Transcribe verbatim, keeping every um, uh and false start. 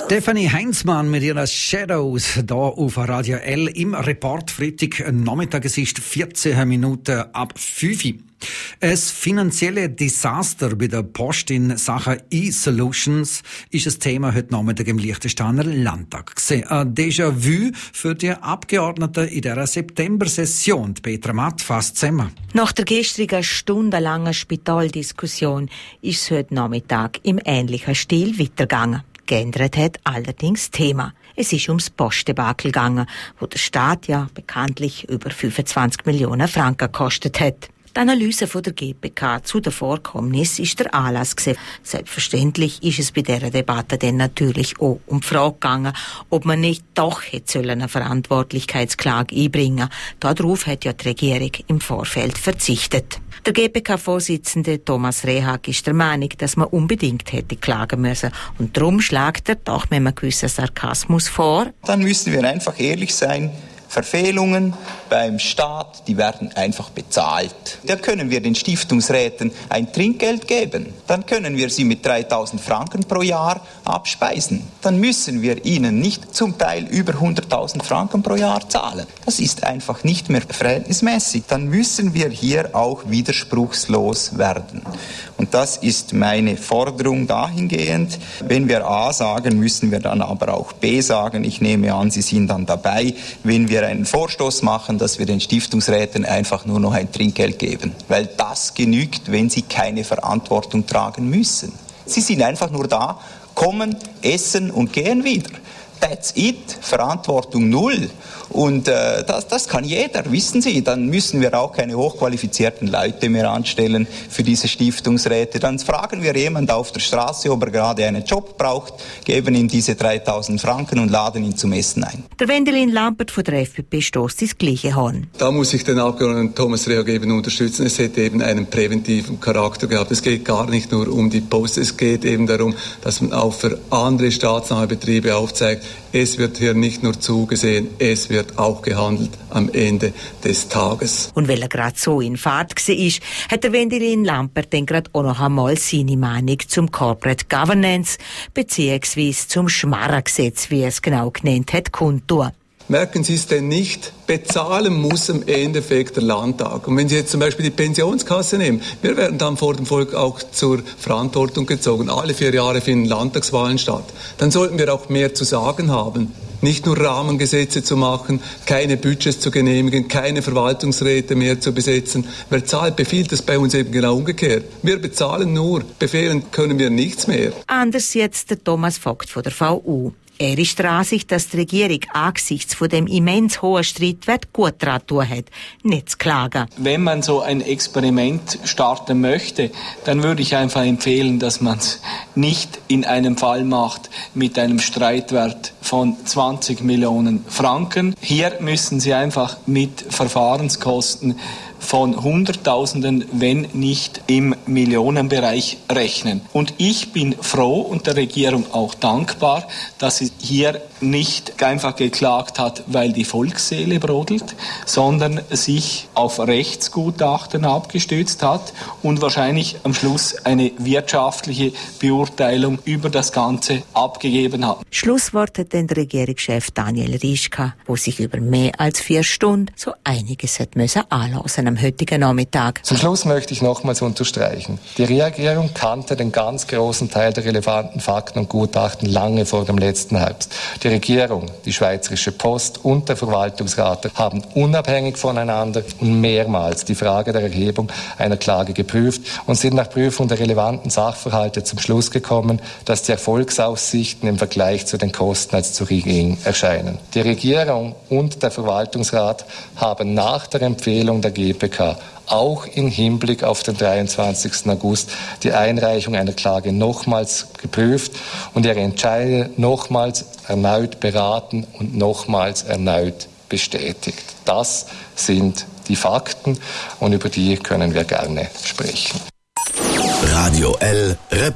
Stefanie Heinzmann mit ihrer Shadows hier auf Radio L im Report Freitag Nachmittag. Es ist vierzehn Minuten ab fünf. Ein finanzielles Desaster bei der Post in Sachen E-Solutions ist das Thema heute Nachmittag im Liechtensteiner Landtag gewesen. Ein Déjà-vu für die Abgeordneten in dieser September-Session. Petra Matt fasst zusammen. Nach der gestrigen stundenlangen Spitaldiskussion ist es heute Nachmittag im ähnlichen Stil weitergegangen. Geändert hat allerdings das Thema. Es ist ums Postdebakel gegangen, wo der Staat ja bekanntlich über fünfundzwanzig Millionen Franken gekostet hat. Die Analyse von der G P K zu den Vorkommnissen ist der Anlass gewesen. Selbstverständlich ist es bei dieser Debatte dann natürlich auch um die Frage gegangen, ob man nicht doch hätte eine Verantwortlichkeitsklage einbringen sollen. Darauf hat ja die Regierung im Vorfeld verzichtet. Der G P K-Vorsitzende Thomas Rehag ist der Meinung, dass man unbedingt hätte klagen müssen. Und darum schlägt er doch mit einem gewissen Sarkasmus vor. Dann müssen wir einfach ehrlich sein. Verfehlungen beim Staat, die werden einfach bezahlt. Da können wir den Stiftungsräten ein Trinkgeld geben. Dann können wir sie mit dreitausend Franken pro Jahr abspeisen. Dann müssen wir ihnen nicht zum Teil über hunderttausend Franken pro Jahr zahlen. Das ist einfach nicht mehr verhältnismäßig. Dann müssen wir hier auch widerspruchslos werden. Und das ist meine Forderung dahingehend. Wenn wir A sagen, müssen wir dann aber auch B sagen. Ich nehme an, Sie sind dann dabei, wenn wir einen Vorstoß machen, dass wir den Stiftungsräten einfach nur noch ein Trinkgeld geben. Weil das genügt, wenn sie keine Verantwortung tragen müssen. Sie sind einfach nur da, kommen, essen und gehen wieder. That's it, Verantwortung null. Und äh, das, das kann jeder, wissen Sie. Dann müssen wir auch keine hochqualifizierten Leute mehr anstellen für diese Stiftungsräte. Dann fragen wir jemanden auf der Straße, ob er gerade einen Job braucht, geben ihm diese dreitausend Franken und laden ihn zum Essen ein. Der Wendelin Lampert von der F P P stößt ins gleiche Horn. Da muss ich den Abgeordneten Thomas Rehag eben unterstützen. Es hätte eben einen präventiven Charakter gehabt. Es geht gar nicht nur um die Post. Es geht eben darum, dass man auch für andere staatsnahe Betriebe aufzeigt, es wird hier nicht nur zugesehen, es wird auch gehandelt am Ende des Tages. Und weil er gerade so in Fahrt war, hat der Wendelin Lampert dann gerade auch noch einmal seine Meinung zum Corporate Governance beziehungsweise zum Schmarrengesetz, wie er es genau genannt hat, kundtun. Merken Sie es denn nicht? Bezahlen muss im Endeffekt der Landtag. Und wenn Sie jetzt zum Beispiel die Pensionskasse nehmen, wir werden dann vor dem Volk auch zur Verantwortung gezogen. Alle vier Jahre finden Landtagswahlen statt. Dann sollten wir auch mehr zu sagen haben. Nicht nur Rahmengesetze zu machen, keine Budgets zu genehmigen, keine Verwaltungsräte mehr zu besetzen. Wer zahlt, befiehlt, das bei uns eben genau umgekehrt. Wir bezahlen nur, befehlen können wir nichts mehr. Anders jetzt der Thomas Vogt von der V U. Er ist der Ansicht, dass die Regierung angesichts von dem immens hohen Streitwert gut daran tun hat, nicht zu klagen. Wenn man so ein Experiment starten möchte, dann würde ich einfach empfehlen, dass man es nicht in einem Fall macht mit einem Streitwert von zwanzig Millionen Franken. Hier müssen Sie einfach mit Verfahrenskosten von Hunderttausenden, wenn nicht im Millionenbereich rechnen. Und ich bin froh und der Regierung auch dankbar, dass sie hier nicht einfach geklagt hat, weil die Volksseele brodelt, sondern sich auf Rechtsgutachten abgestützt hat und wahrscheinlich am Schluss eine wirtschaftliche Beurteilung über das Ganze abgegeben hat. Schlusswort hat dann der Regierungschef Daniel Rieschka, der sich über mehr als vier Stunden so einiges hat müssen anlassen am heutigen Nachmittag. Zum Schluss möchte ich nochmals unterstreichen. Die Regierung kannte den ganz großen Teil der relevanten Fakten und Gutachten lange vor dem letzten Herbst. Die Regierung, die Schweizerische Post und der Verwaltungsrat haben unabhängig voneinander und mehrmals die Frage der Erhebung einer Klage geprüft und sind nach Prüfung der relevanten Sachverhalte zum Schluss gekommen, dass die Erfolgsaussichten im Vergleich zu den Kosten als zu gering erscheinen. Die Regierung und der Verwaltungsrat haben nach der Empfehlung der G P K auch im Hinblick auf den dreiundzwanzigsten August die Einreichung einer Klage nochmals geprüft und ihre Entscheide nochmals erneut beraten und nochmals erneut bestätigt. Das sind die Fakten und über die können wir gerne sprechen. Radio L